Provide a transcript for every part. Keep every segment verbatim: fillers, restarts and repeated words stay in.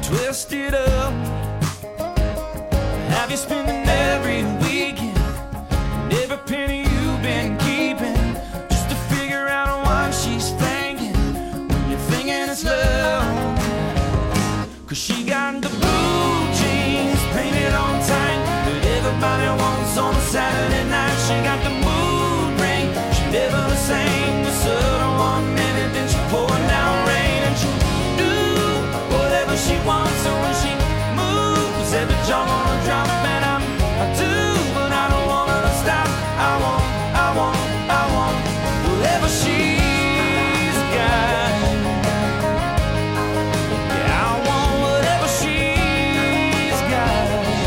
twisted up. Have you spending every weekend and every penny you've been keeping just to figure out what she's thinking when you're thinking it's love? Cause she got the blue jeans painted on tight that everybody wants on a Saturday night. She got the mood ring, she never the same. The sun one minute, then she pouring down rain, and she do whatever she wants. So when she moves, every jaw wanna drop, and I'm, I do, but I don't want her to stop. I want, I want, I want whatever she's got. Yeah, I want whatever she's got.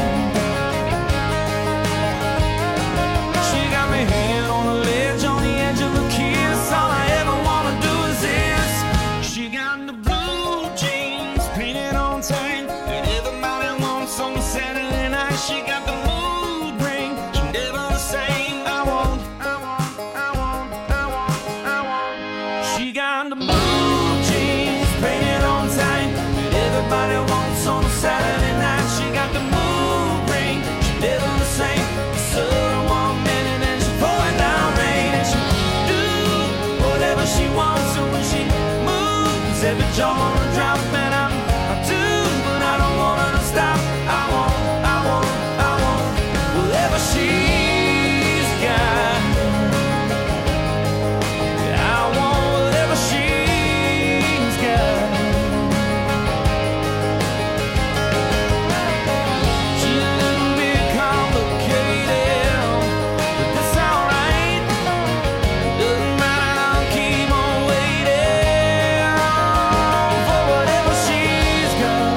She got me hanging on a ledge on the edge of a kiss. All I ever wanna do is this. She got the blue jeans painted on tight that everybody wants on a Saturday night. She got the mood ring, she never the same. I want, I want, I want, I want, I want. She got the blue jeans painted on tight that everybody wants on a Saturday night. She got the mood ring, she never the same. So one minute and she's pouring down rain, and she do whatever she wants. So when she moves, every jaw wanna drop, and I'm, I do, but I don't want her to stop. I want, I want, I want whatever she's got. Yeah, I want whatever she's got. She's a little bit complicated, but that's alright. Doesn't matter, I'll keep on waiting for whatever she's got.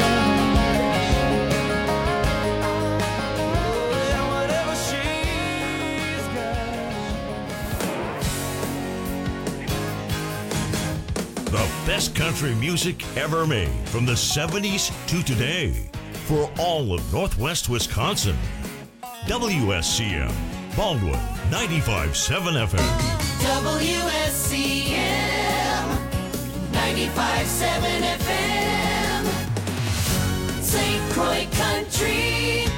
Yeah, whatever she's got. The best country music ever made from the seventies to today for all of Northwest Wisconsin. W S C M, Baldwin, ninety-five point seven F M. W S C M ninety-five point seven F M, Saint Croix Country.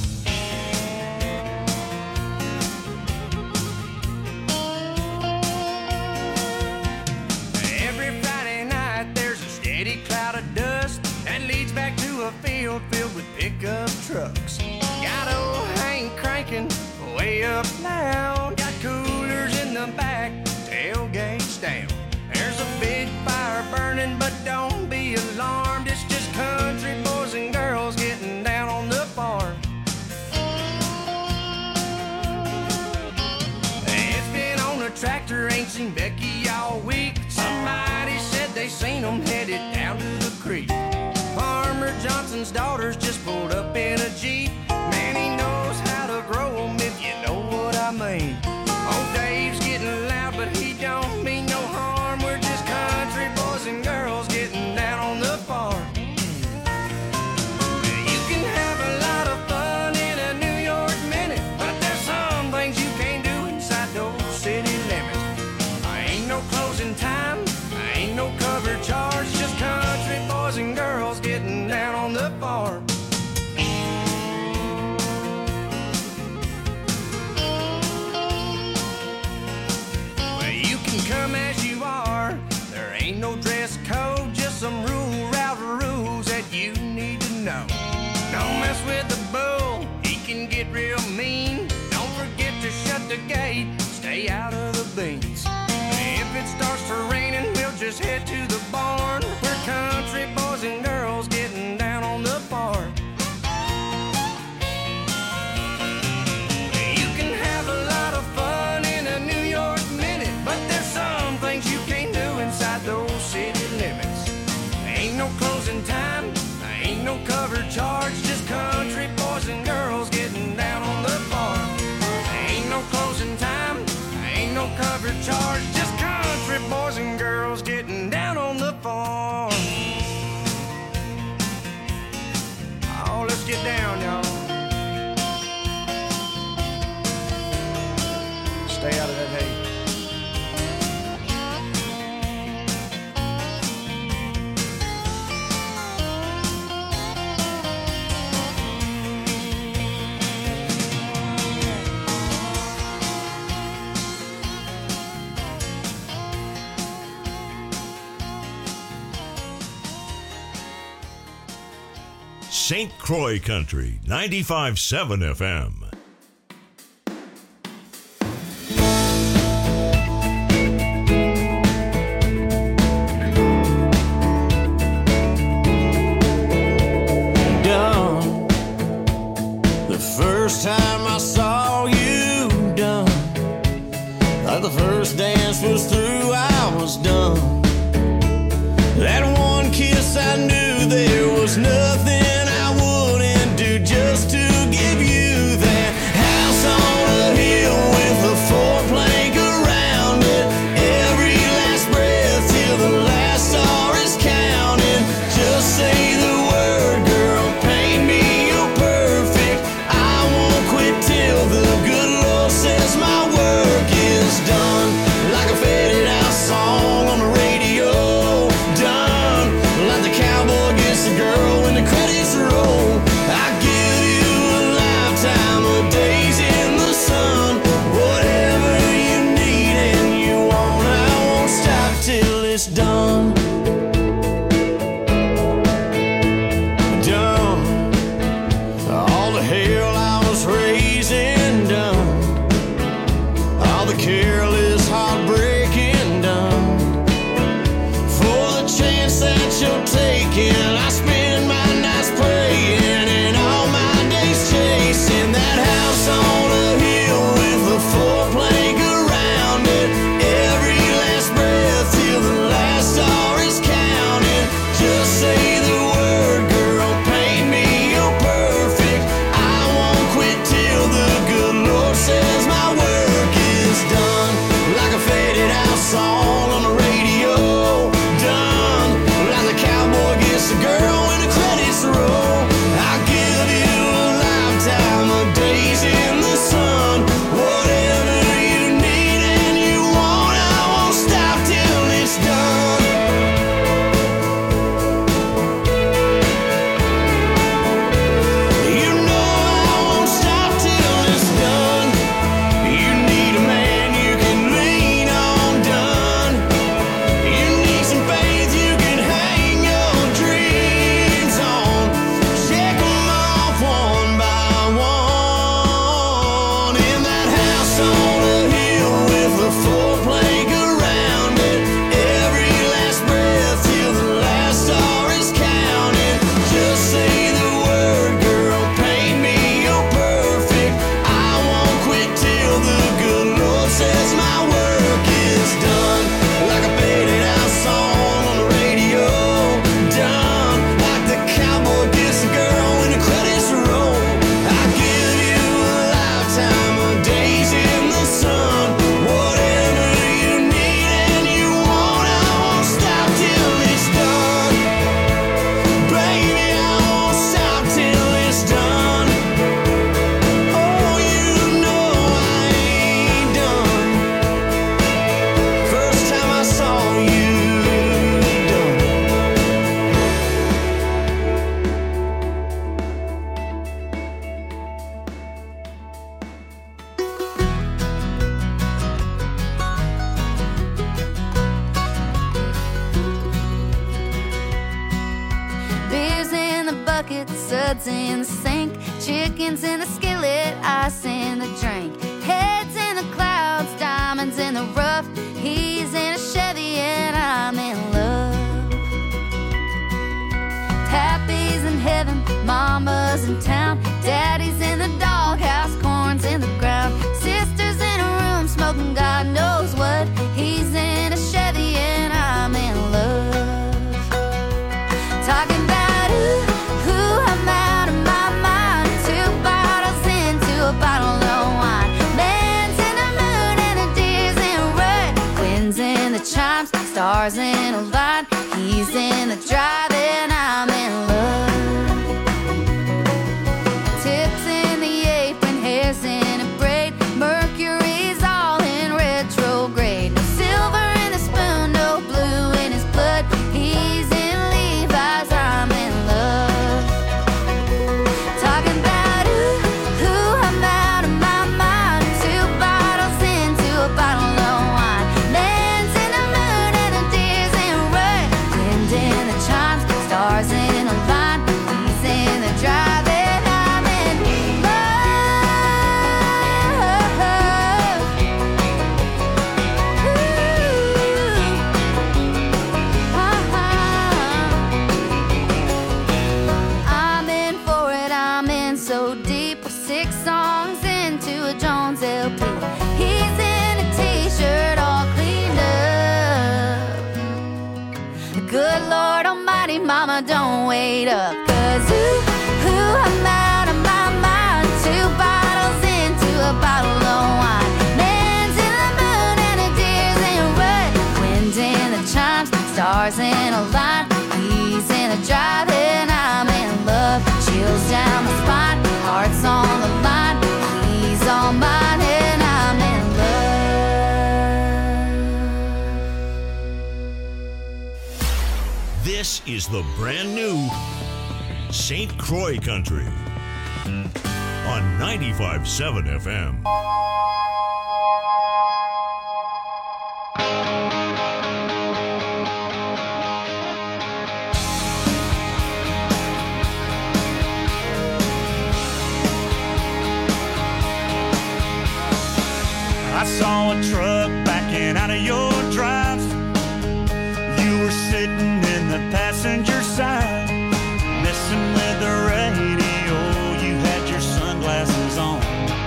Every Friday night there's a steady cloud of dust that leads back to a field filled with pickup trucks. Got old Hank cranking way up loud. Got coolers in the back, tailgates down. There's a big fire burning, but don't be alarmed. It's just country boys and girls getting down on the farm. It's been on a tractor, ain't seen Becky all week. Somebody said they seen them headed down to the creek. Farmer Johnson's daughters just pulled up in a Jeep. Man, he knows how to grow them, if you know what I mean. Old Dave's getting loud, but he don't mean no harm. We're just country boys and girls getting down on the farm. You can have a lot of fun in a New York minute, but there's some things you can't do inside those city limits. I ain't no closing time, I ain't no cover charge, just country boys and girls getting down on the farm. Well, you can come as you are, there ain't no dress code, just some rule route rules that you need to know. Don't mess with the bull, he can get real mean. Don't forget to shut the gate, stay out of the beans. If it starts to raining, we'll just head to the barn. We're country boys and girls getting down on the farm. You can have a lot of fun in a New York minute, but there's some things you can't do inside those city limits. Ain't no closing time, ain't no cover charge, just country boys and girls getting down on the farm. Ain't no closing time, ain't no cover charge, just country boys and girls getting down on the farm. Oh, let's get down, y'all. Stay out of that hay. Saint Croix Country, ninety-five point seven F M. Done. The first time I saw you, done. Like the first dance was through, I was done. That one kiss, I knew there was nothing I wouldn't do just to give you that house on a hill with a four plank around it. Every last breath till the last star is counted. Just say the word, girl, paint me, you're perfect. I won't quit till the good Lord says my work is done. Like a faded out song on the radio. Like the cowboy gets the girl when the credits roll. I give you a lifetime of days in the sun. Whatever you need and you want, I won't stop till it's done. Done. All the hell I was raising, done. All the careless heartbreaking, done. For the chance that you're taking, I spend my nights praying and all my days chasing that house on a hill with a four plank around it. Every last breath till the last star is counted. Just say the word, girl, paint me, you're perfect. I won't quit till the good Lord says my work is done. Like a faded out song on the radio. Done. Like the cowboy gets the girl when the credits roll. I give you a lifetime of days in the sun. Whatever you need and you want, I won't stop till it's done. You know I won't stop till it's done. You need a man you can lean on, done. You need some faith you can hang your dreams on. Check 'em off one by one. In that house on a hill with a four plank around it. Every last breath till the last star is counted. Just say the word, girl, paint me, you're perfect. I won't quit till the good Lord says my work is done. Like a faded out song on the radio. Done. Like the cowboy gets the girl when the credits roll. I give you a lifetime of days in the sun. Whatever you need and you want, I won't stop till it's done. Baby, I won't stop till it's done. Oh, you know I ain't done. First time I saw you, done. Beers in the bucket, suds in the sink, chickens in the skillet, ice in the drink, heads in the clouds, diamonds in the rough. He's in a Chevy and I'm in love. Pappy's in heaven, mama's in town, daddy's in the doghouse, corn's in the ground, sister's in a room smoking God knows what. He's in a Chevy and I'm in love. Talking about ooh, ooh, I'm out of my mind. Two bottles into a bottle of wine. Man's in the mood and the deer's in red. Winds in the chimes, stars in a line. He's in the drive and I'm in love. Tips in the apron, hair's in a braid. Mercury's all in retrograde. No silver in the spoon, no blue in his blood. He's in Levi's, I'm in love. Talking about ooh, ooh, I'm out of my mind. Two bottles into a bottle of wine. Man's in the mood and the deer's in red. Wind in the chimes, mama, don't wait up. Cause ooh, ooh, I'm out of my mind. Two bottles into a bottle of wine. Man's in the moon and the deer's in a rut. Wind in the chimes, stars in a line. He's in a drive and I'm in love. Chills down the spine, heart's on the line. He's all mine and I'm in love. This is the brand new Saint Croix Country on ninety-five point seven F M. I saw a truck backing out of your drive. You were sitting in the passenger side, messing with the radio. You had your sunglasses on.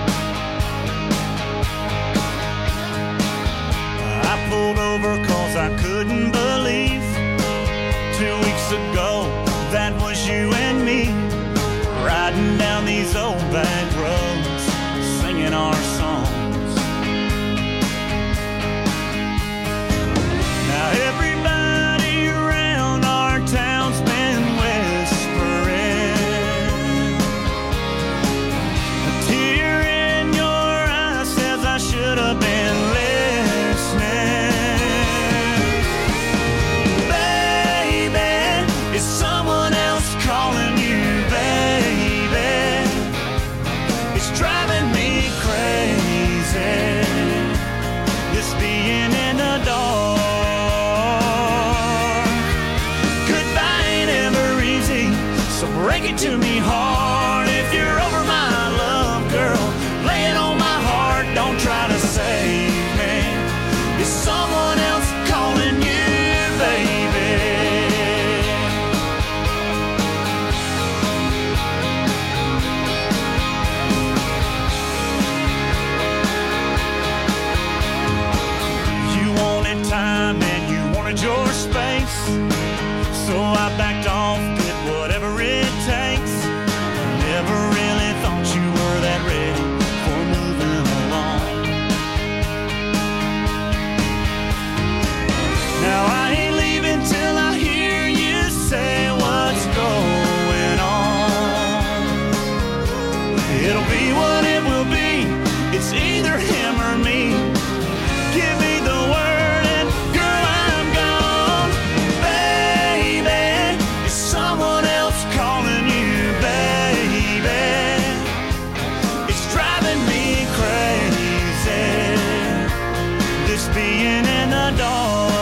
I pulled over cause I couldn't believe two weeks ago that was you and me, riding down these old back roads, singing our songs. Now everybody around our town's been whispering. A tear in your eye says I should have been listening. Baby, is someone else calling you, baby? It's driving me crazy, this being in the dark. So break it to me hard if you're over my love, girl. Lay it on my heart, don't try to save me. Is someone else calling you, baby? You wanted time and you wanted your space, so I backed off, did whatever it takes. Never really thought you were that ready for moving along. Now I ain't leaving till I hear you say what's going on. It'll be what it will be, it's either him or me. Give me the word and girl, I'm gone. Baby, is someone else calling you, baby? It's driving me crazy, this being in the dark.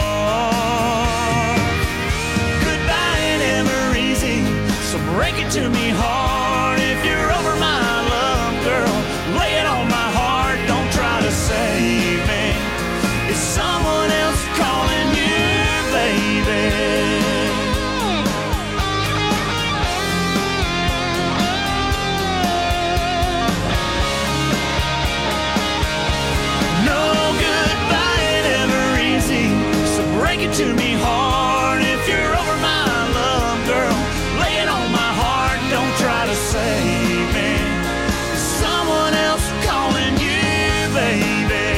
Goodbye ain't ever easy, so break it to me hard if you're over my love, girl. Lay it on my heart, don't try to save me. Is someone else calling you, baby? No goodbye ain't ever easy, so break it to me hard if you're over my love, girl. Lay it on my heart, don't try to save me. Is someone else calling you, baby?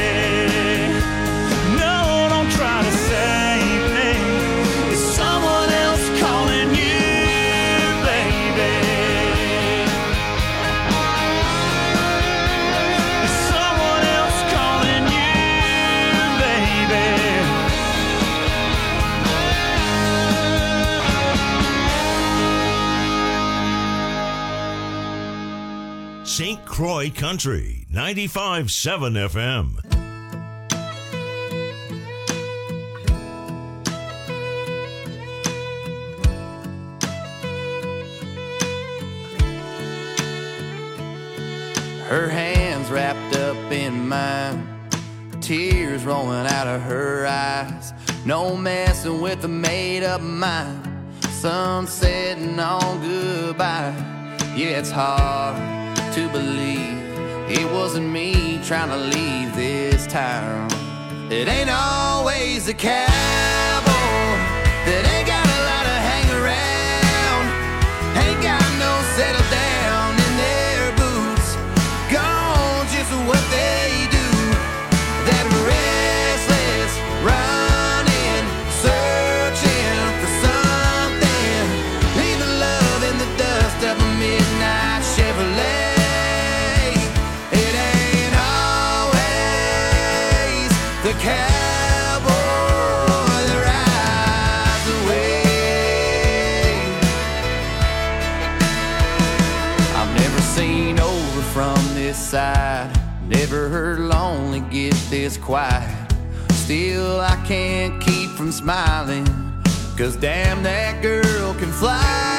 No, don't try to save me. Is someone else calling you, baby? Is someone else calling you, baby? Saint Croix Country, ninety-five point seven F M. Her hands wrapped up in mine, tears rolling out of her eyes. No messing with a made-up mind, sun setting on goodbye. Yeah, it's hard to believe it wasn't me trying to leave this town. It ain't always a cowboy that ain't got a lot of hanger this side. Never lonely get this quiet. Still I can't keep from smiling, 'cause damn, that girl can fly.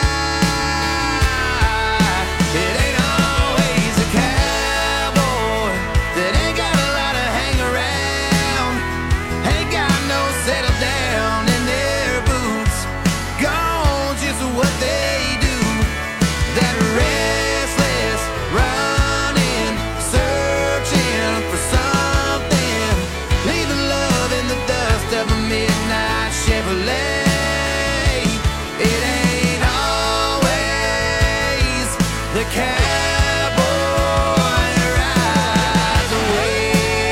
It ain't always a cowboy that ain't got a lot to hang around. Ain't got no settle down in their boots. Gone just what they do. That restless running, searching for something, leaving love in the dust of a midnight Chevrolet. It ain't always the cowboy rides away.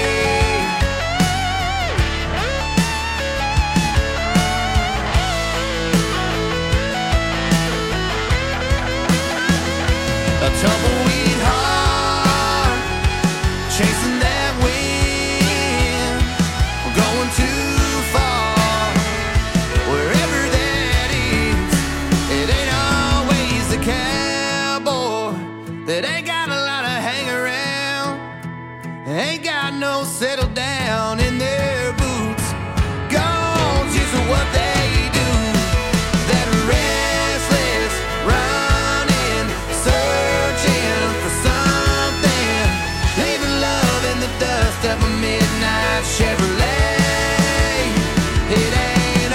A tumbleweed heart chasing that wind, going too far wherever that is. It ain't always the cowboy that ain't got a lot to hang around, ain't got no settle down in their boots. Gone just what they do. That restless running, searching for something, leaving love in the dust of a midnight Chevrolet. It ain't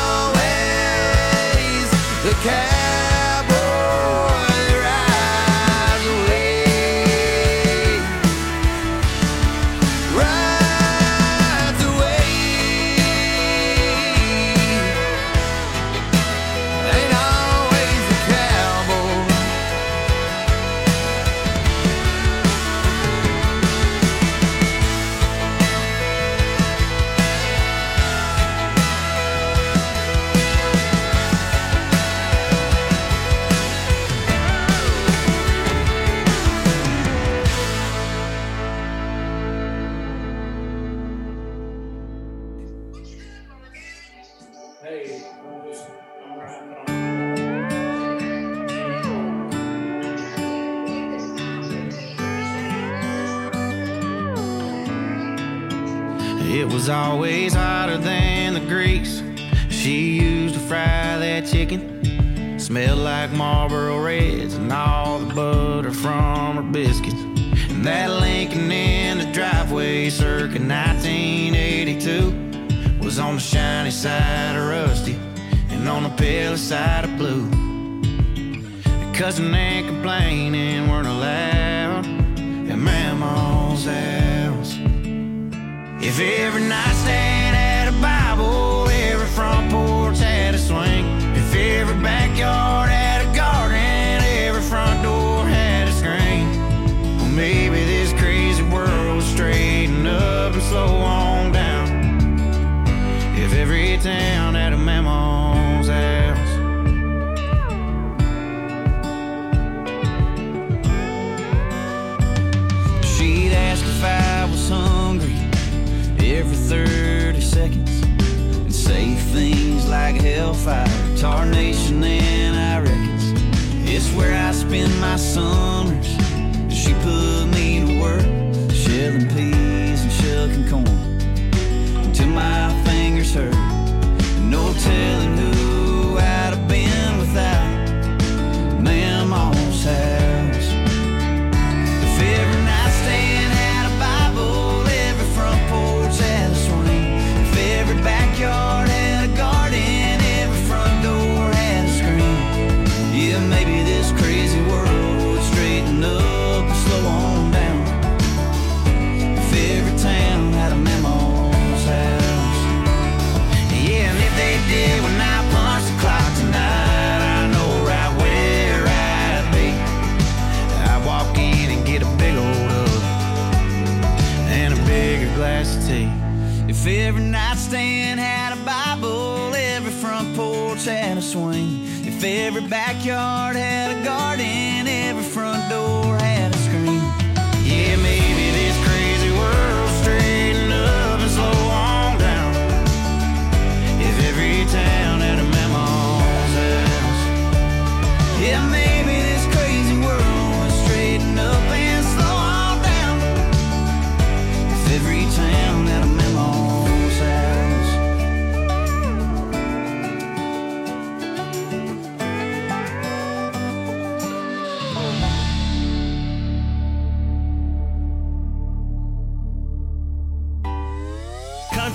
always the cowboy rides away. Rides away. Ain't always the cowboy. It was always hotter than the grease she used to fry that chicken. Smelled like Marlboro Reds and all the butter from her biscuits. And that Lincoln in the driveway circa nineteen eighty-two was on the shiny side of rusty and on the pale side of blue. Cussing and complaining weren't allowed at Mama's house. If every nightstand had a Bible, every front porch had a swing. If every backyard had a garden, every front door had a screen. Well, maybe this crazy world would straighten up and slow on down if every town had a Mama's house. She'd ask if I was hungry every thirty seconds and say things like hellfire, tarnation, and I reckons it's where I spend my summers. She put me to work shelling peas and shucking corn until my fingers hurt. No telling who I'd have been without Mama's house. If every nightstand had a Bible, every front porch had a swing. If every backyard had a garden, every front door had a screen. Yeah, maybe this crazy world would straighten up and slow on down if every town had a Mama's house. Yeah, and if they did when I punched the clock tonight, I know right where I'd be. I'd walk in and get a big old hug and a bigger glass of tea. If every nightstand had a Bible, every front porch had a swing. If every backyard had a garden, every front door had a screen. Yeah, maybe this crazy world straighten up and slow on down if every town had a Mama's house. Yeah, maybe this crazy world would straighten up and slow on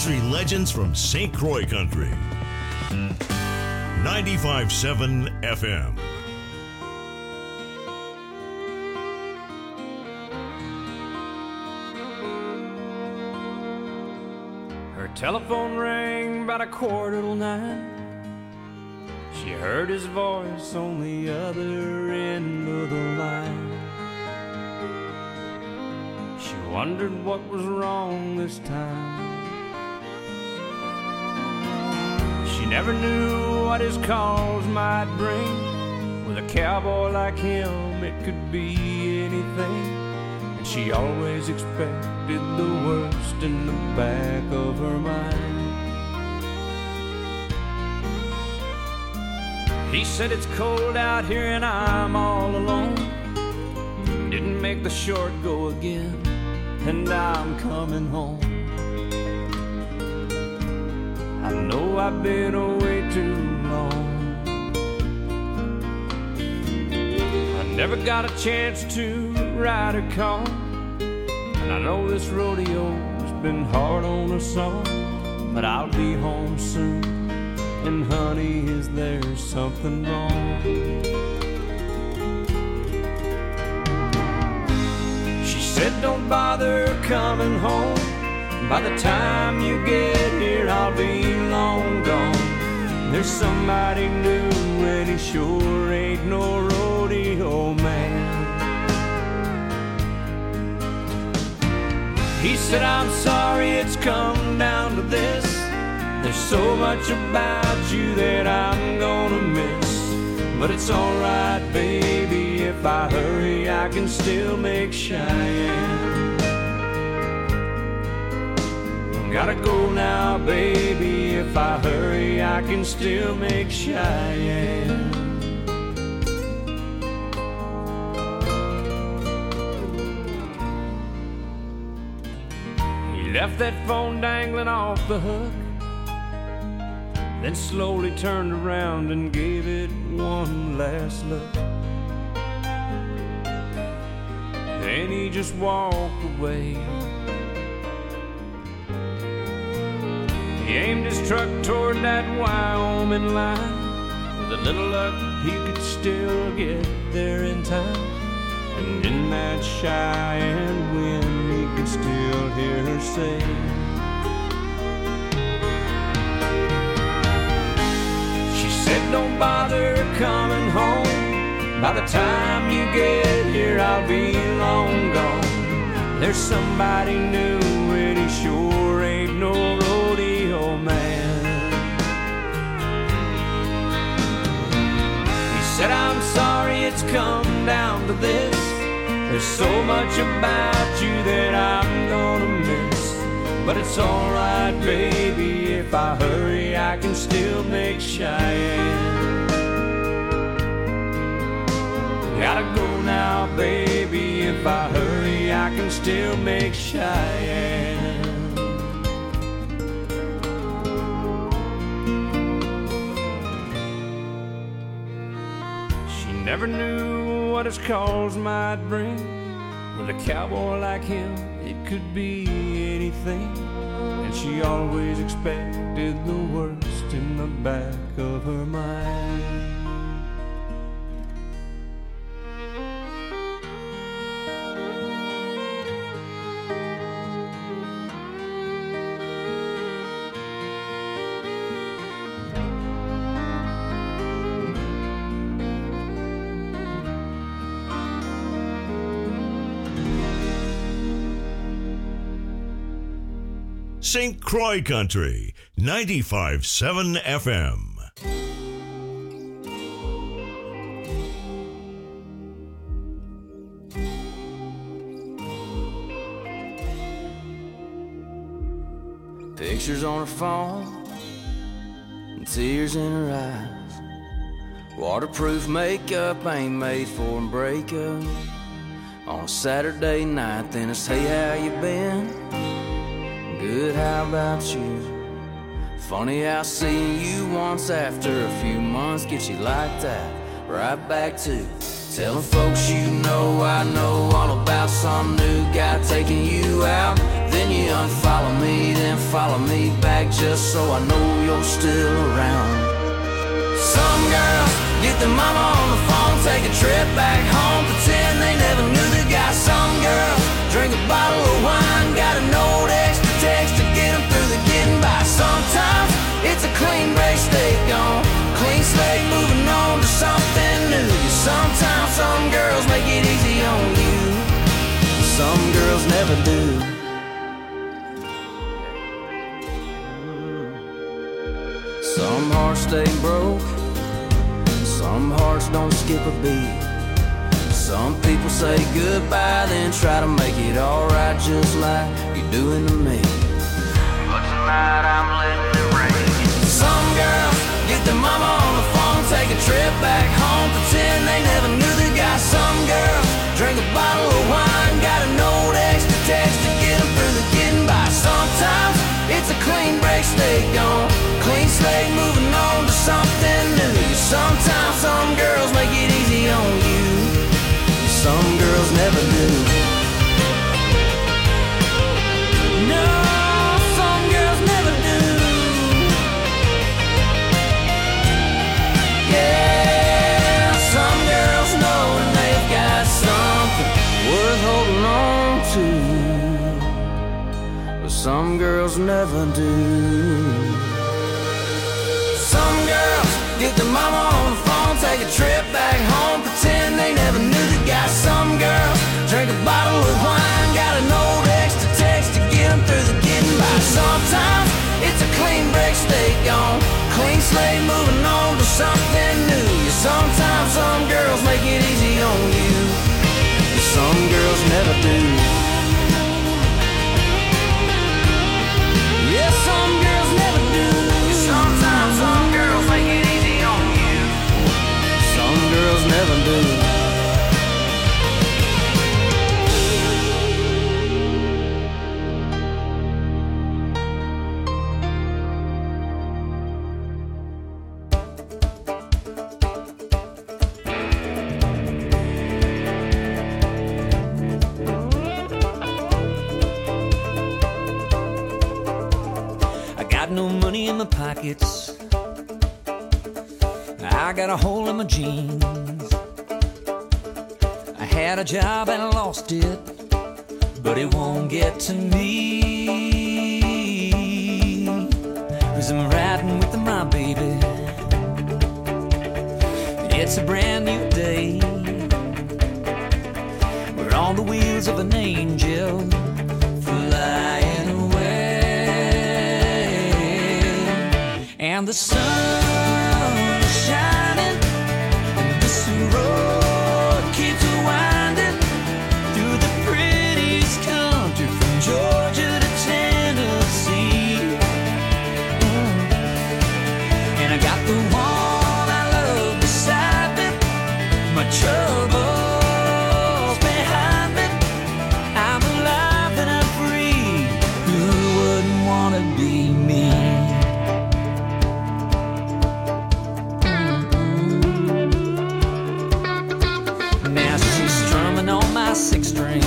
country legends from Saint Croix Country. ninety-five point seven F M. Her telephone rang about a quarter till nine. She heard his voice on the other end of the line. She wondered what was wrong this time. She never knew what his calls might bring. With a cowboy like him, it could be anything. And she always expected the worst in the back of her mind. He said it's cold out here and I'm all alone. Didn't make the short go again, and I'm coming home. I know I've been away too long. I never got a chance to ride a car, and I know this rodeo's been hard on us all. But I'll be home soon, and honey, is there something wrong? She said don't bother coming home. By the time you get here, I'll be long gone. There's somebody new, and he sure ain't no rodeo man. He said, I'm sorry it's come down to this. There's so much about you that I'm gonna miss. But it's alright, baby, if I hurry, I can still make Cheyenne. Gotta go now, baby, if I hurry, I can still make Cheyenne. He left that phone dangling off the hook, then slowly turned around and gave it one last look. Then he just walked away. He aimed his truck toward that Wyoming line. With a little luck, he could still get there in time. And in that Cheyenne wind, he could still hear her say, she said, don't bother coming home. By the time you get here, I'll be long gone. There's somebody new, and he sure ain't no rodeo man. He said, I'm sorry it's come down to this. There's so much about you that I'm gonna miss. But it's alright, baby, if I hurry, I can still make Cheyenne. Gotta go now, baby, if I hurry, I can still make Cheyenne. She never knew what his calls might bring. With a cowboy like him, it could be anything. And she always expected the worst in the back of her mind. Saint Croix Country, ninety-five point seven F M. Pictures on her phone, and tears in her eyes. Waterproof makeup ain't made for a breakup. On a Saturday night, then it's, hey, how you been? Good, how about you? Funny how seeing you once after a few months gets you like that. Right back to telling folks you know I know all about some new guy taking you out. Then Can you unfollow me, then follow me back just so I know you're still around? Some girls get their mama on the phone, take a trip back home, pretend they never knew the guy. Some girls drink a bottle of wine, got a note extra text to get them through the getting by. Sometimes it's a clean break, stay gone, clean slate, moving on to something new. Sometimes some girls make it easy on you, some girls never do. Some hearts stay broke, some hearts don't skip a beat. Some people say goodbye, then try to make it alright just like you're doing to me. But tonight I'm letting it rain. Some girls get their mama on the phone, take a trip back home, pretend they never knew the guy. Some girls drink a bottle of wine, got a note extra text to get them through the getting by. Sometimes it's a clean break, stay gone, clean slate, moving on to something new. Sometimes some girls make it easy on you, some girls never do. No, some girls never do. Yeah, some girls know when they've got something worth holding on to, but some girls never do. Some girls get their mama on the phone, take a trip back home, pretend they never knew the guy. Some girls drink a bottle of wine, got a note extra text to get them through the getting by. Sometimes it's a clean break, stay gone, clean slate, moving on to something new. Sometimes some girls make it easy on you, some girls never do. Yeah, some girls never do. Sometimes some girls make it easy on you, some girls never do. No money in my pockets, I got a hole in my jeans. I had a job and I lost it, but it won't get to me, 'cause I'm riding with my baby. It's a brand new day, we're on the wheels of an angel flying away. And the sun is shining, and this road keeps winding through the prettiest country from Georgia to Tennessee. Mm. And I got the one I love beside me, my troubles behind me. I'm alive and I'm free, who wouldn't want to be me? Six string,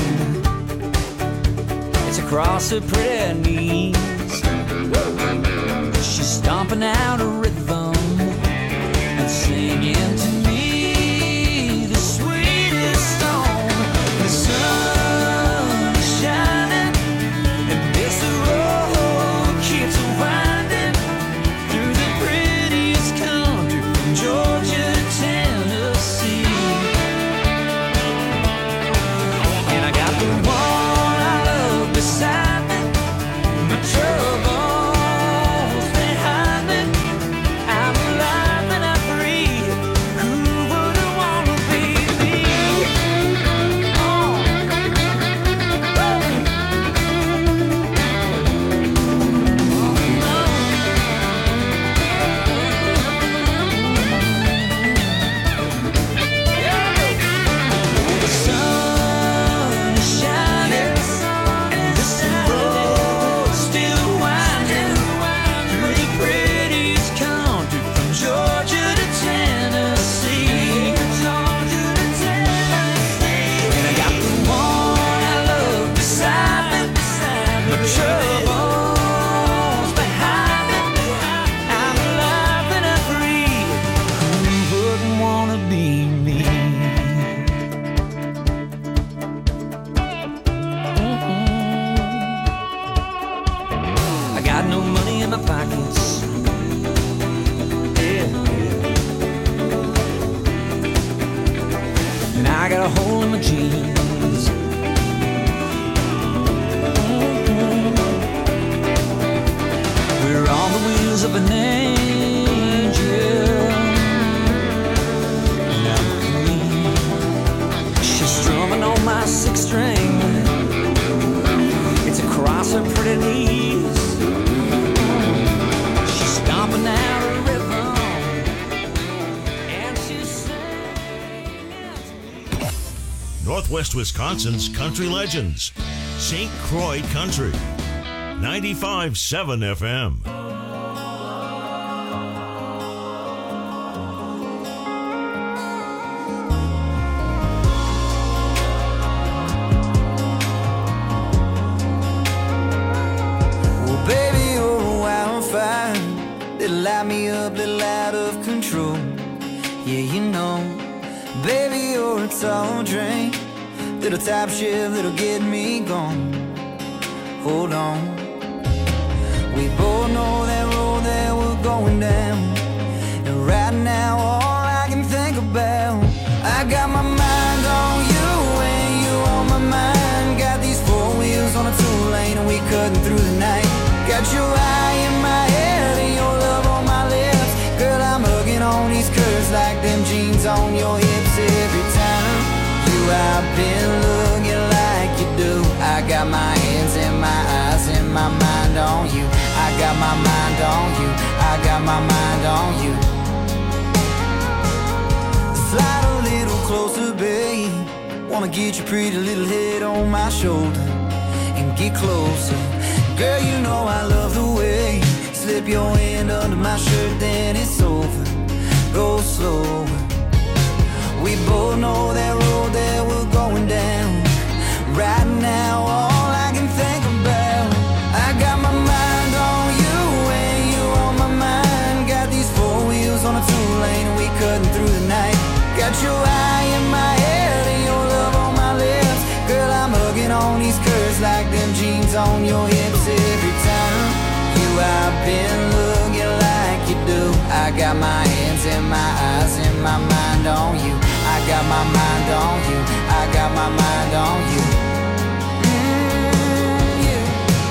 it's across her pretty knees. She's stomping out a rhythm and singing to me the sweetest song. The sun is shining, and this road keeps winding through the prettiest country from Georgia to Tennessee. Beside me, my troubles behind me. I'm alive and I'm free, who I got a hole in my jeans. We're on the wheels of an angel. Now queen, she's strumming on my six string. It's across her pretty knees. She's stomping out a rhythm, and she sings. Northwest Wisconsin's country legends. Saint Croix Country. ninety-five point seven F M. Well, baby, you're a wildfire. Little light me up, little out of control. Yeah, you know, baby, you're a tall drink. Little top shift that'll get me gone. Hold on. We both know that road that we're going down. And right now all I can think about, I got my mind on you and you on my mind. Got these four wheels on a two-lane and we cutting through the night. Got your eye in my head and your love on my lips. Girl, I'm hugging on these curves like them jeans on your hips. Every time you I've been looking like you do. I got my hands and my eyes and my mind on you. I got my mind on you. I got my mind on you. Slide a little closer, babe. Wanna get your pretty little head on my shoulder and get closer. Girl, you know I love the way you slip your hand under my shirt, then it's over. Go slower. We both know that road that we're going down. Right now, all I can think about, I got my mind on you and you on my mind. Got these four wheels on a two-lane and we cutting through the night. Got your eye in my head and your love on my lips. Girl, I'm hugging on these curves like them jeans on your hips. Every time you I've been looking like you do. I got my hands and my eyes and my mind on you. I got my mind on you. I got my mind on you. Mm, yeah.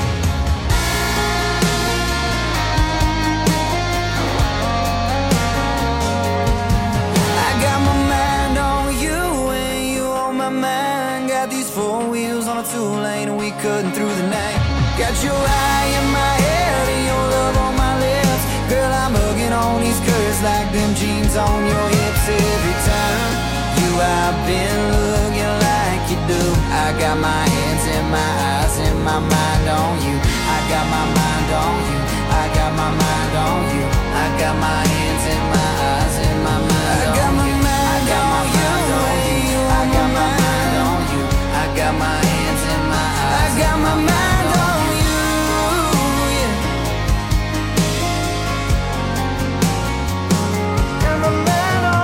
I got my mind on you and you on my mind. Got these four wheels on a two-lane and we cutting through the night. Got your eye in my head and your love on my lips. Girl, I'm hugging on these curves like them jeans on your hips. Every time you I've been looking like you do. I got my hands and my eyes and my mind on you. I got my mind on you. I got my mind on you. I got my hands and my eyes and my mind on you. I got my mind on you. I got my mind on you. I got my hands and my eyes. I got my mind on you. Yeah. Got my mind on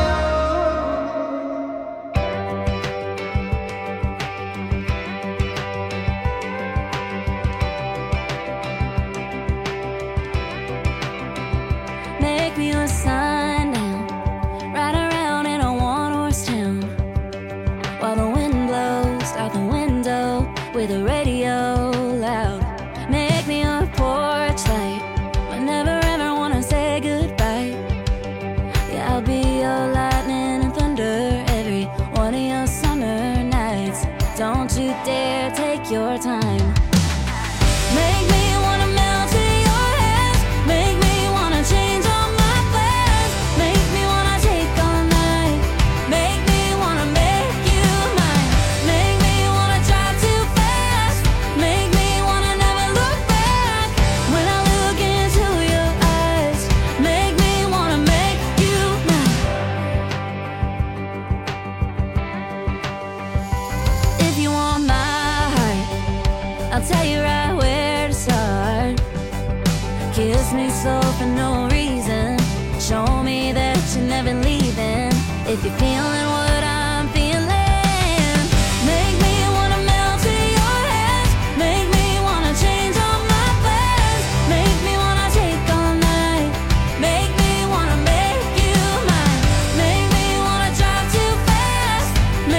Make me a sign now, ride around in a one-horse town, while the wind blows out the window with the radio loud. Make me a porch light whenever ever wanna say goodbye. Yeah, I'll be your lightning and thunder every one of your summer nights. Don't you dare take your time. Make me wanna melt to your hands. Make me wanna change all my plans. Make me wanna take all night. Make me wanna make you mine. Make me wanna drive too fast. Make me wanna never look back. When I look into your eyes, make me wanna make you mine. If you want my heart, I'll tell you right where to start. Kiss me slow for no reason. Show me that you're never leaving. If you're feeling what I'm feeling, make me wanna melt to your hands. Make me wanna change all my plans. Make me wanna take all night. Make me wanna make you mine. Make me wanna drive too fast.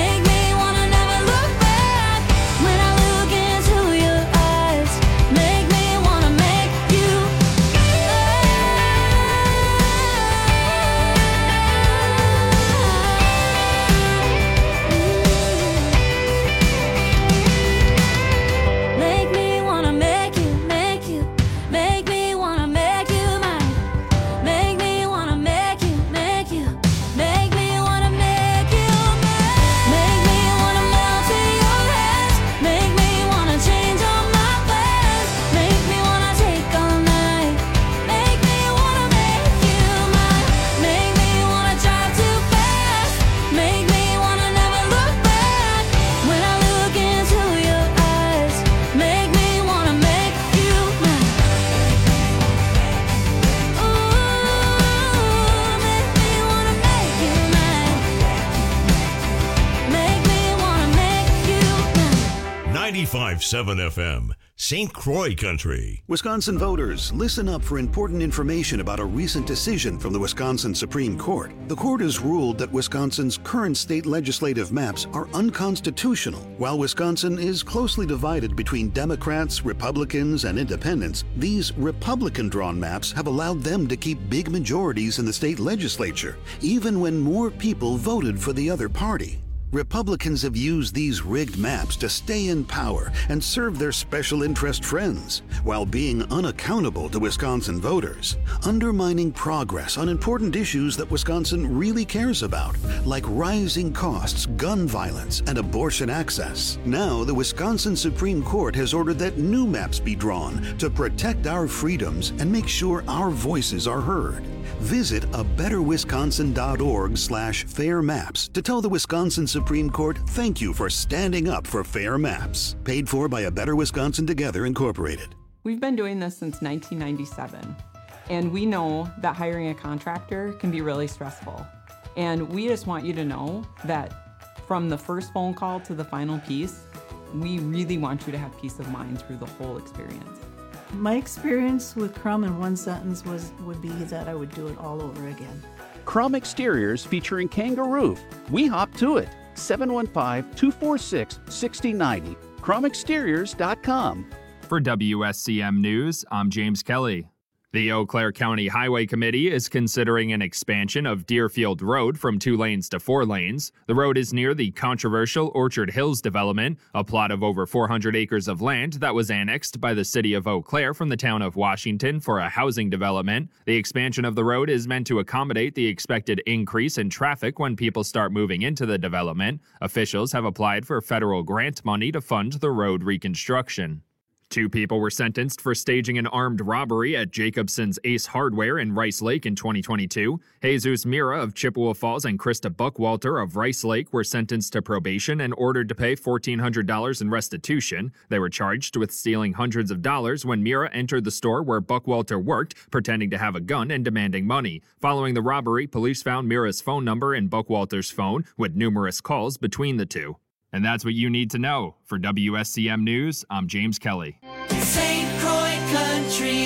ninety-five point seven F M, Saint Croix Country. Wisconsin voters, listen up for important information about a recent decision from the Wisconsin Supreme Court. The court has ruled that Wisconsin's current state legislative maps are unconstitutional. While Wisconsin is closely divided between Democrats, Republicans, and independents, these Republican-drawn maps have allowed them to keep big majorities in the state legislature, even when more people voted for the other party. Republicans have used these rigged maps to stay in power and serve their special interest friends, while being unaccountable to Wisconsin voters, undermining progress on important issues that Wisconsin really cares about, like rising costs, gun violence, and abortion access. Now, the Wisconsin Supreme Court has ordered that new maps be drawn to protect our freedoms and make sure our voices are heard. Visit a better wisconsin dot org slash fair maps to tell the Wisconsin Supreme Court thank you for standing up for fair maps. Paid for by A Better Wisconsin Together, Incorporated. We've been doing this since nineteen ninety-seven, and we know that hiring a contractor can be really stressful. And we just want you to know that from the first phone call to the final piece, we really want you to have peace of mind through the whole experience. My experience with Crum in one sentence was would be that I would do it all over again. Crum Exteriors featuring Kangaroo. We hop to it. seven one five, two four six, six zero nine zero. crum exteriors dot com. For W S C M News, I'm James Kelly. The Eau Claire County Highway Committee is considering an expansion of Deerfield Road from two lanes to four lanes. The road is near the controversial Orchard Hills development, a plot of over four hundred acres of land that was annexed by the city of Eau Claire from the town of Washington for a housing development. The expansion of the road is meant to accommodate the expected increase in traffic when people start moving into the development. Officials have applied for federal grant money to fund the road reconstruction. Two people were sentenced for staging an armed robbery at Jacobson's Ace Hardware in Rice Lake in twenty twenty-two. Jesus Mira of Chippewa Falls and Krista Buckwalter of Rice Lake were sentenced to probation and ordered to pay fourteen hundred dollars in restitution. They were charged with stealing hundreds of dollars when Mira entered the store where Buckwalter worked, pretending to have a gun and demanding money. Following the robbery, police found Mira's phone number in Buckwalter's phone, with numerous calls between the two. And that's what you need to know. For W S C M News, I'm James Kelly. Saint Croix Country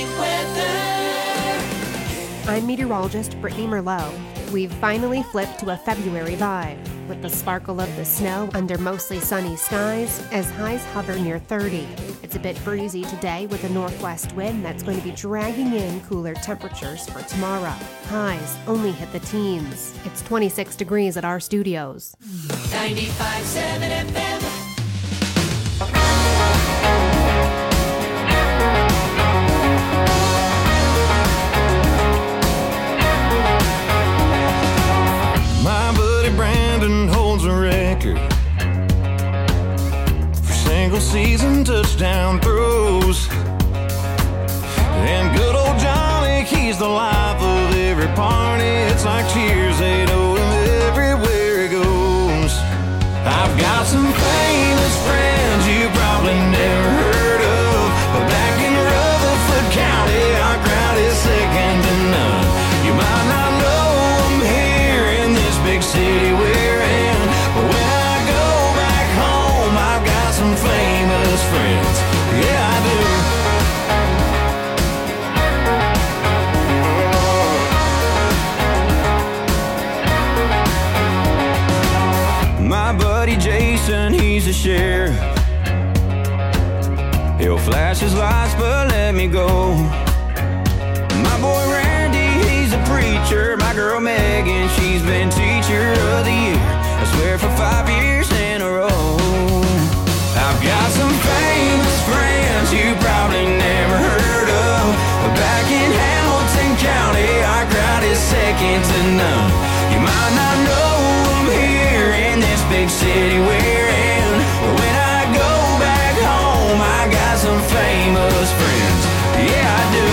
weather. I'm meteorologist Brittany Merlot. We've finally flipped to a February vibe, with the sparkle of the snow under mostly sunny skies as highs hover near thirty. It's a bit breezy today with a northwest wind that's going to be dragging in cooler temperatures for tomorrow. Highs only hit the teens. It's twenty-six degrees at our studios. ninety-five point seven F M. My buddy Brandon holds a record for single season touchdown throws. And good old Johnny, he's the life of every party. It's like cheers, they know him everywhere he goes. I've got some famous friends you probably never heard of, but back in Rutherford County, our crowd is second to none. You might not know them here in this big city we're in, but when I go back home, I've got some famous friends. Yeah, I do. My buddy Jason, he's a sheriff. He'll flash his lights, but let me go. My boy Randy, he's a preacher. My girl Megan, she's been teacher of the year, I swear for five years in a row. I've got some famous friends you probably never heard of, but back in Hamilton County, our crowd is second to none. You might not know them here in this big city we're in, but when I go back home, I got some famous friends. Yeah, I do.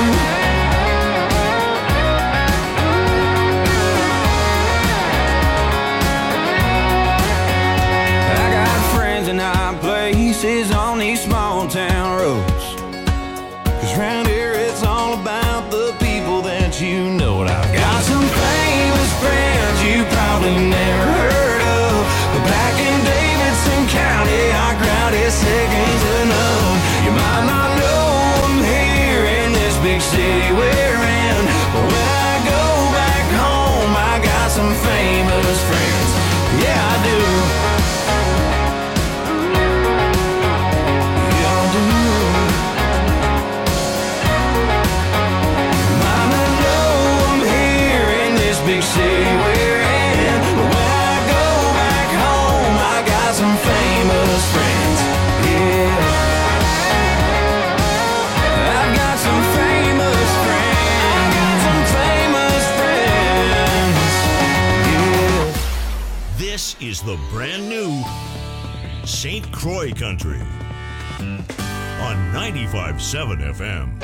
I got friends in high places on these small town roads, 'cause round here it's all about the people that you know. And I've got some famous friends you probably never heard of, but back in Davidson County, our crowd is sick brand new Saint Croix Country on ninety-five point seven F M.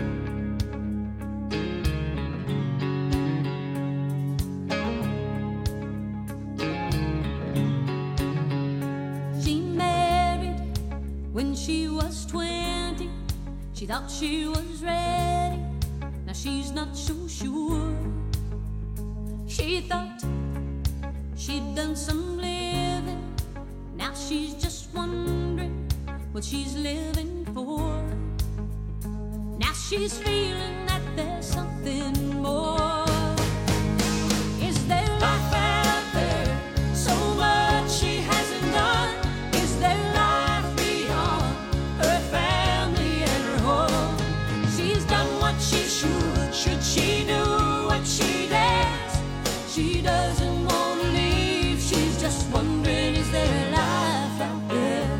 She married when she was twenty. She thought she was ready. Now she's not so sure. She thought she'd done some living. Now she's just wondering what she's living for. Now she's feeling that there's something more. Is there life out there? So much she hasn't done. Is there life beyond her family and her home? She's done what she should. Should she do what she does? She doesn't want to leave. She's just wondering, is there life out there?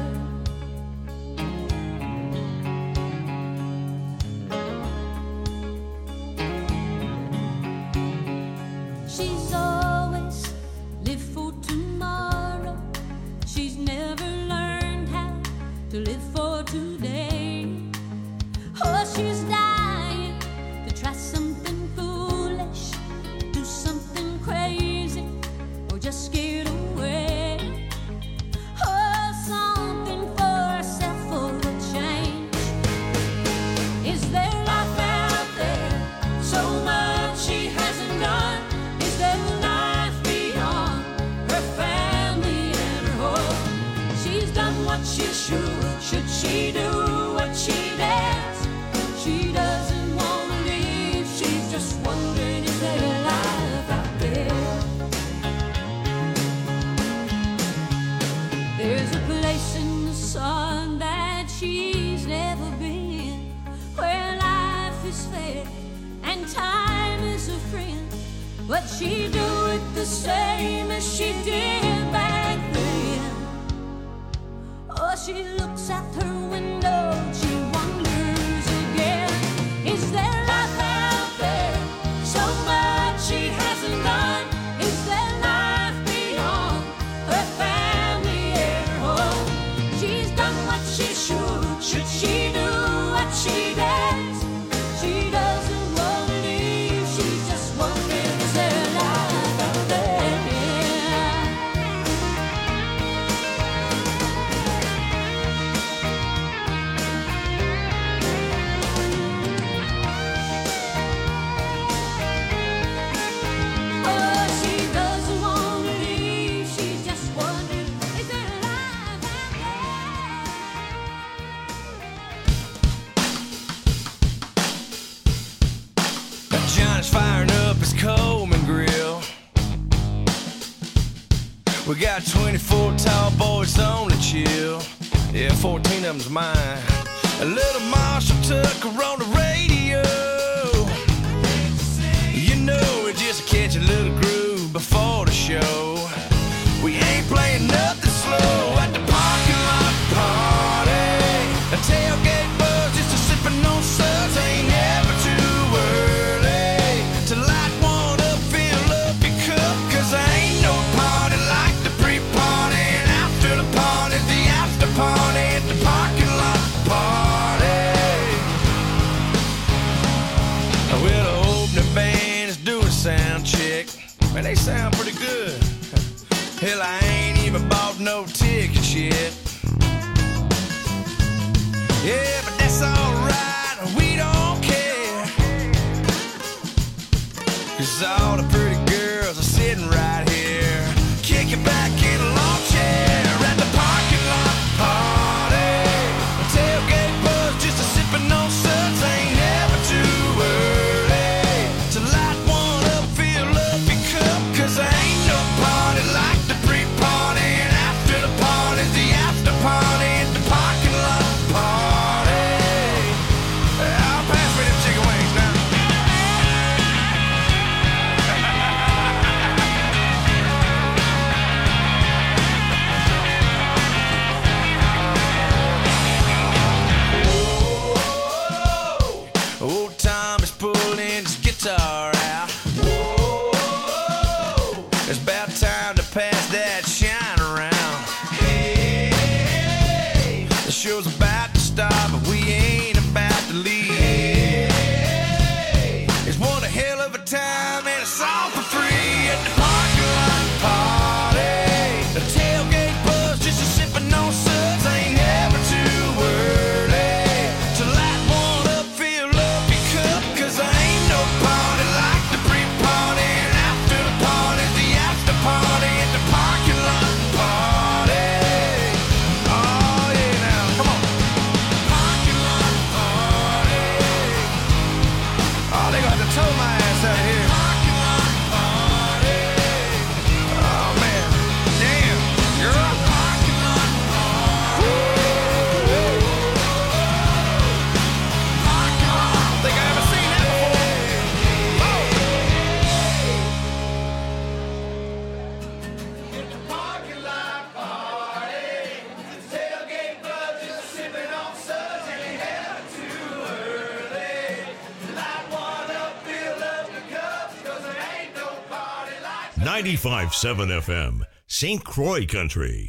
She's always lived for tomorrow. She's never learned how to live for today. Oh, she's dying to try something foolish, do something crazy, or just get away. Oh, something for herself for a change. Is there life out there? So much she hasn't done. Is there life beyond her family and her home? She's done what she should. Should she do what she does? She doesn't want to leave. She's just wondering, is there life out there? There's a place in the sun that she's never been, where life is fair and time is a friend. But she do it the same as she did back then. Oh, she looks out her window, she wonders again. Is there life out there? So much she hasn't done. Is there life beyond her family and her home? She's done what she should. Should she do what she does? She doesn't want to leave. She's just wondering, is there life out there? Oh, she doesn't want to leave. She's just wondering, is there life out there? Johnny's firing up his Coleman grill. We got twenty-four tall boys on the chill. Yeah, fourteen of them's mine. A little Marshall Tucker on the radio. You know, we just catch a little groove before the show. We ain't playing nothing slow at the parking lot party. A tailgate buzz, just a sipping on suds. Ain't never too early to light one up, fill up your cup. Cause there ain't no party like the pre-party. And after the party's the after party at the parking lot party. Well, the opening band is doing sound check. Man, they sound pretty good. Hell, I ain't even bought no tickets yet. Yeah, but that's alright, we don't care. Cause all the pretty girls are sitting right here, kicking back in a lawn chair at the parking lot party. A tailgate buzz, just a sipping on suds. Ain't never too early to light one up, fill up your cup. Cause there ain't no party like the pre-party. And after the party's the after party at the parking lot party. I'll pass me them chicken wings now. was about to stop, but we ain't about to leave. It's one a hell of a time, and it's all for free at the parking lot party. The tailgate buzz, just a sipping on suds, ain't never too early to light one up, fill up your cup, 'cause I ain't no party like the pre-party and after the party, the after party at the parking lot party. Oh yeah, now come on, parking lot party. Oh, they gonna have to tow my ass out of here. Parking lot party. Oh man, damn, girl. Parking lot party. Parking lot. I don't think I ever seen that before. Oh. It's the parking lot party. The tailgate buzz, just sipping on suds, and it never too early. Light one up, fill up the cups, 'cause there ain't no party like ninety-five point seven F M, Saint Croix Country.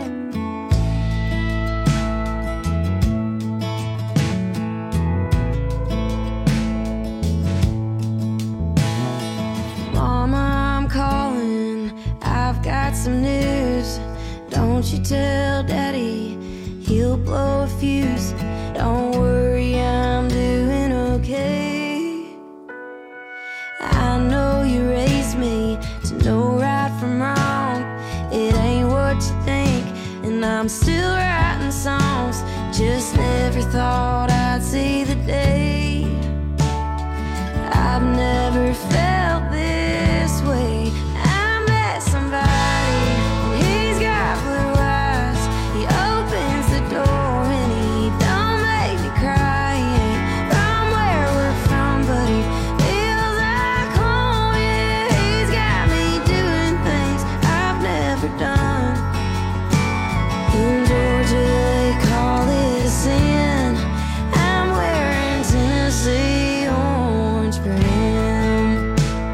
Mama, I'm calling. I've got some news. Don't you tell Daddy, he'll blow a fuse. Don't worry, I'm doing okay. I know you raised me to know right from wrong. It ain't what you think, and I'm still writing songs. Just never thought I'd see the day. I've never felt this way. I met somebody, and he's got blue eyes. He opens the door and he don't make me cry. He ain't from where we're from, but he feels like home. Yeah, he's got me doing things I've never done. In Georgia they call it a sin. I'm wearing Tennessee orange for him.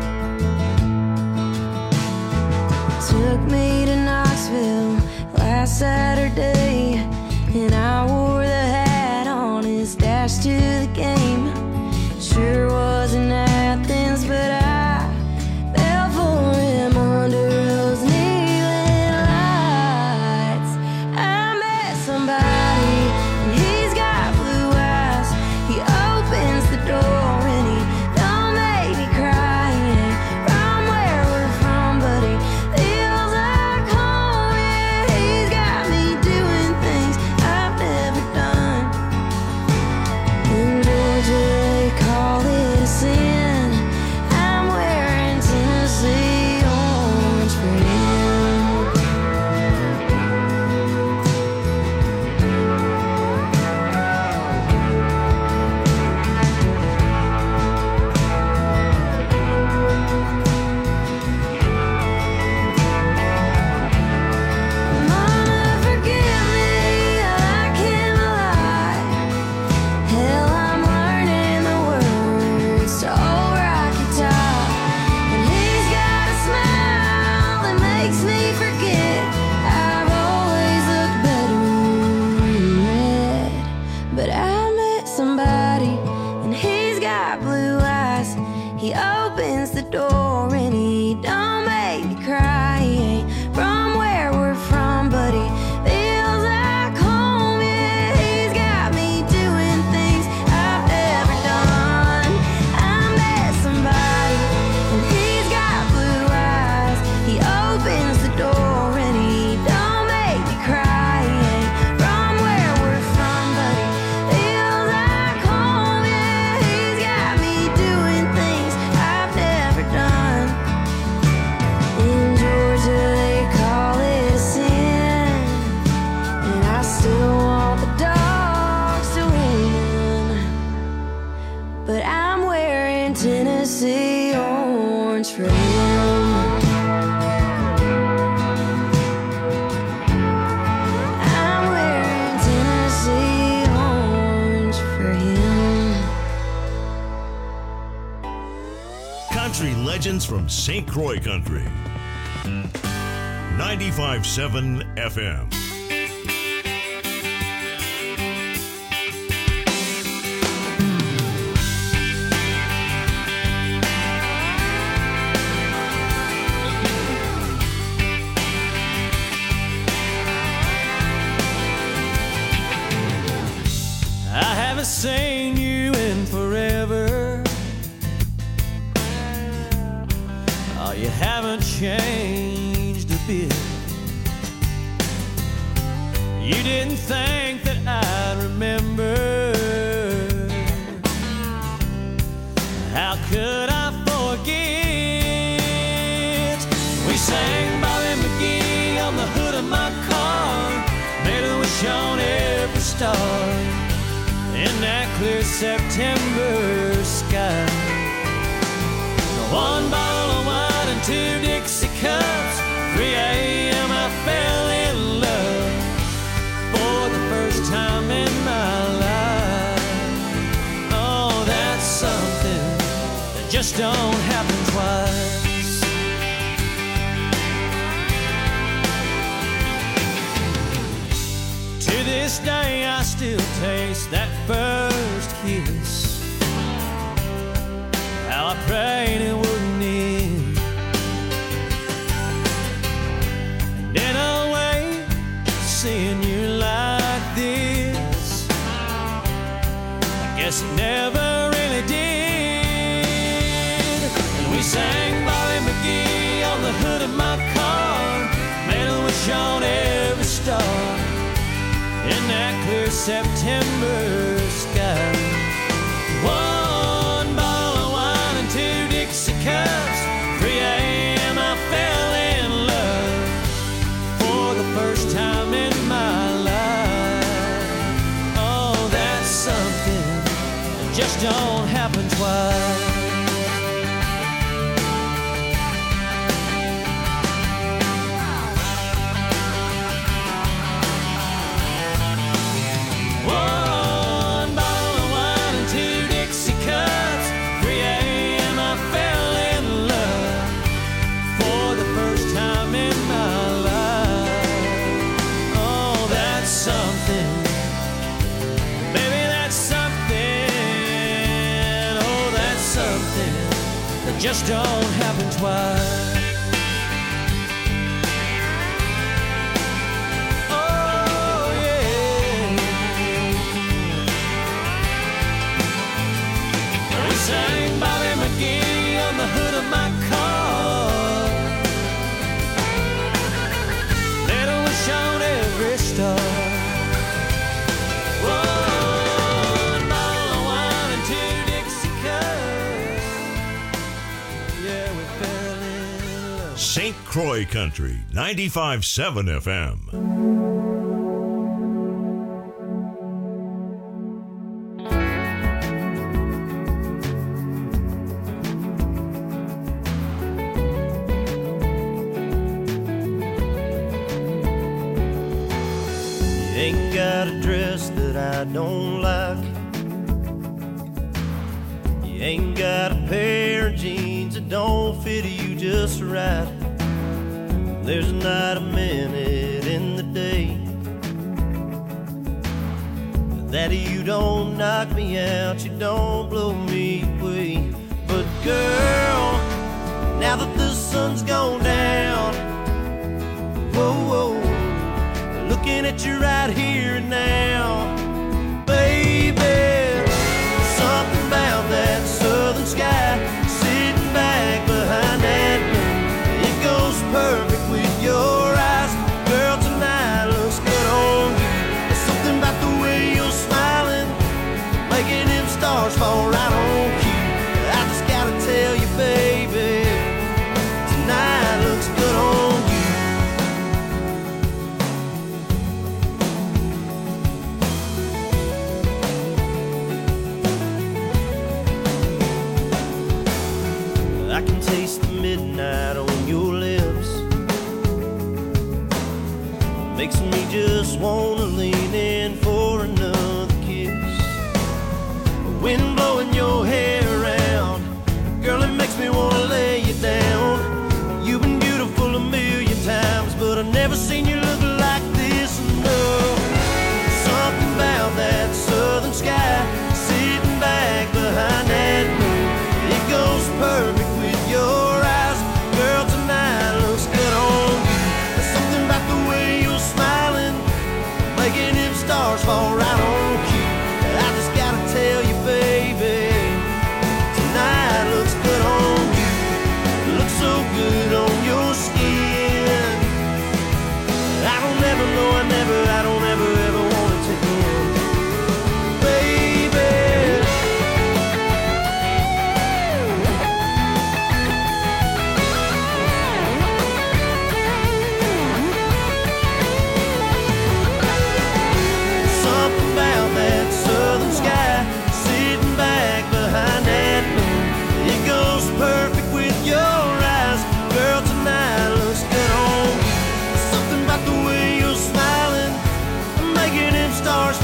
Took me to Knoxville last Saturday, and I wore the hat on his dash to the game. Sure wasn't Athens, but I fell for him under those neon lights. I met somebody, and he's got blue eyes. He opens the door and he don't make me cry. He ain't from where we're from, but he feels like home. Yeah, he's got me doing things I've never done. In Georgia they call it a sin. I'm wearing Tennessee orange for him. Mama, forgive me, I came alive. Hell, I'm learning the words to Old Rocky Top. And he's got a smile that makes me forget I've always looked better in red. But I met somebody, and he's got blue eyes. He opens the door and he don't make me cry. He ain't from where we're from, but he feels like home. Yeah, he's got me doing things I've never done. I met somebody, and he's got blue eyes. He opens the door and he don't make me cry. He ain't from where we're from, but he feels like home. Yeah, he's got me doing things I've never done. In Georgia they call it a sin, and I still want the dogs to win. But I'm wearing Tennessee orange for him. I'm wearing Tennessee orange for him. Country legends from Saint Croix Country. ninety-five point seven F M. seen you in forever. Oh, you haven't changed a bit. You didn't think that I'd remember. How could I forget? We sang Bobby McGee on the hood of my car, made a wish on every star in that clear September sky. One bottle of wine and two Dixie cups, three a.m. I fell in love for the first time in my life. Oh, that's something that just don't happen twice. To this day I still taste that first kiss. How I prayed it wouldn't end. And in a way, seeing you like this, I guess it never really did. And we sang Bobby McGee on the hood of my car, made a wish on every star in that clear September sky. One bottle of wine and two Dixie cups, three a.m. I fell in love for the first time in my life. Oh, that's something that just don't happen twice. Just don't happen twice. Oh yeah. We sang Bobby McGee on the hood of my car, made a wish on every star. Saint Croix Country, ninety-five point seven F M. You ain't got a dress that I don't like. You ain't got a pair of jeans that don't fit you just right. There's not a minute in the day that you don't knock me out, you don't blow me away. But girl, now that the sun's gone down, whoa, whoa, looking at you right here and now, baby, something about that southern sky sitting back behind that moon, it goes perfect with your eyes. Girl, tonight looks good on you. There's something about the way you're smiling, making them stars fall right on cue. I just gotta tell you, baby, tonight looks good on you. I can taste the midnight on your lips, makes me just wanna lean in for another kiss. Wind blowing your hair around, girl, it makes me wanna lay you down. You've been beautiful a million times, but I've never seen you look like this. No, something about that southern sky sitting back behind that moon, it goes perfect with your eyes. Girl, tonight looks good on you. There's something about the way you're smiling, making them stars fall right on cue. I just gotta stars